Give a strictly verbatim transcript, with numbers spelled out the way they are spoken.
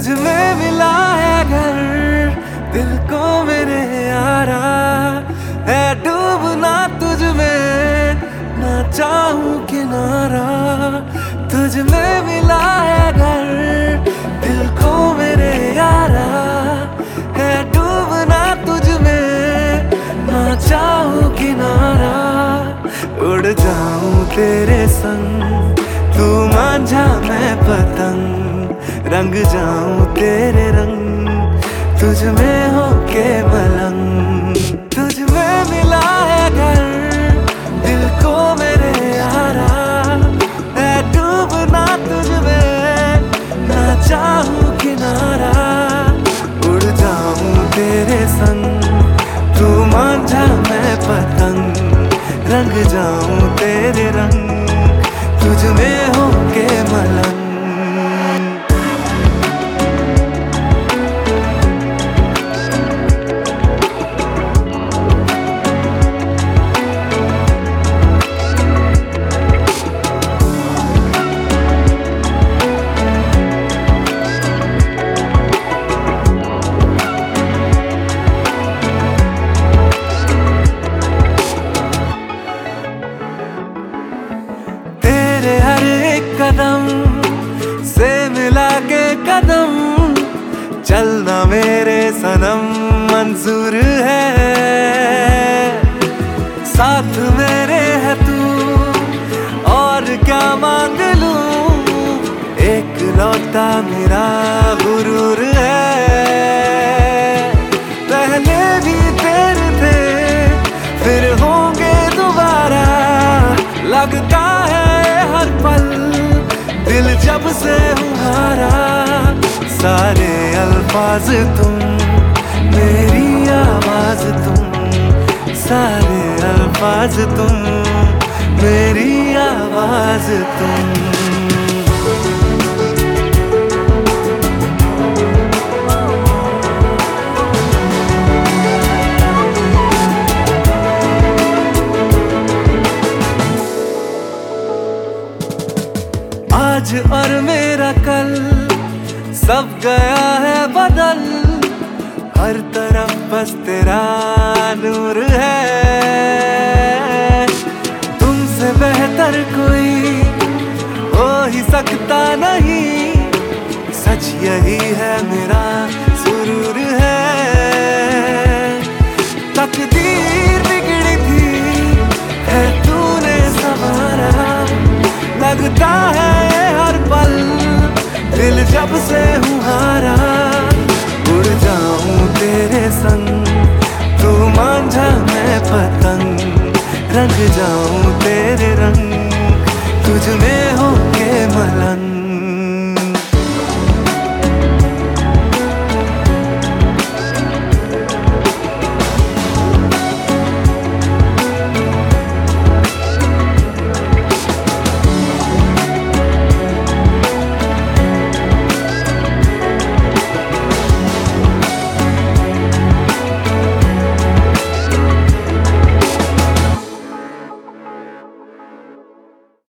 तुझ में मिला है घर दिल को मेरे यारा, है डूबना तुझ में ना चाहूं किनारा। तुझ में मिला है घर दिल को मेरे यारा, है डूबना तुझ में ना चाहूं किनारा। उड़ जाऊं तेरे संग तू मांझा मैं पतंग, रंग जाऊं तेरे रंग तुझ में हो के मलंग। तुझ में मिला है घर दिल को मेरे यारा, है डूबना तुझ में ना चाहूं किनारा। उड़ जाऊं तेरे संग तू मांझा मैं पतंग, रंग जाऊं तेरे रंग तुझ में हो के मलंग। हर एक कदम से मिला के कदम चलना मेरे सनम मंजूर है। साथ मेरे है तू और क्या मांग लूं, एक लौटा मेरा गुरूर है। पहले भी तेरे थे फिर होंगे दोबारा, लगता है हर पल दिल जब से हुमारा। सारे अल्फाज तुम मेरी आवाज तुम, सारे अल्फाज तुम मेरी आवाज तुम। आज और मेरा कल सब गया है बदल, हर तरफ बस तेरा नूर है। तुमसे बेहतर कोई हो ही सकता नहीं, सच यही है मेरा सुरूर है। तकदीर बिगड़ी थी है तूने संवारा, लगता है हर पल दिल जब से हुमारा। उड़ जाऊं तेरे संग तू मांझा मैं पतंग, रंग जाऊं